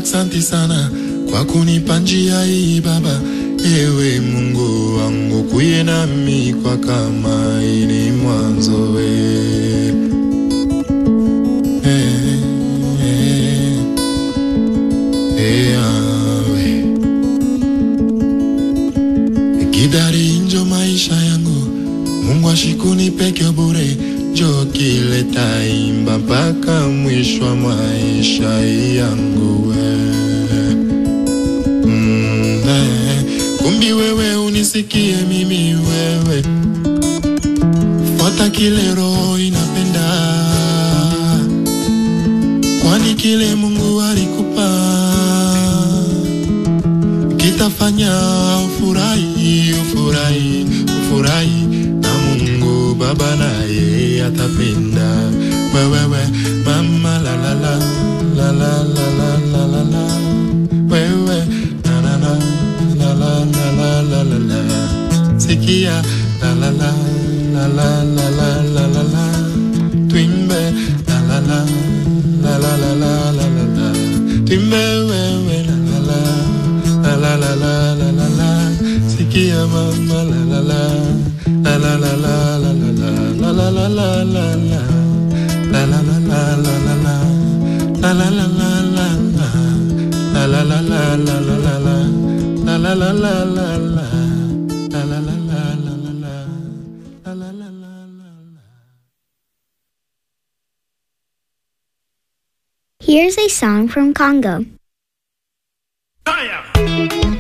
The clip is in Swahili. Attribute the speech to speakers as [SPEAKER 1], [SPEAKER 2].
[SPEAKER 1] Asante sana kwa kunipa njia hii Baba. Ewe Mungu wangu kuye nami kwa kama ini mwanzo Kidari injo maisha yangu Mungu ashikuni peke bure. Jo kileta imba mpaka mwisho wa maisha yangu Kumbi wewe unisikie mimi wewe. Fuata kile roho inapenda. Kwani kile Mungu alikupa kitafanya ufurahi, ufurahi, ufurahi. Na Mungu Baba naye atapenda. Wewe mama la la la la la la la la la. Wewe na na na la la la la la la. Sikia la la la la la la la la la la. Twimbe la la la la la la la la la la. Twimbe wewe la la la la la la la la la. Sikia mama la la la la la la la la la la la la la la la. La la la la la la la. La la la la la la. La la la la la la la la. La la la la la la. La la la la la la la. La la la la la la.
[SPEAKER 2] Here's a song from Congo.
[SPEAKER 3] Fire!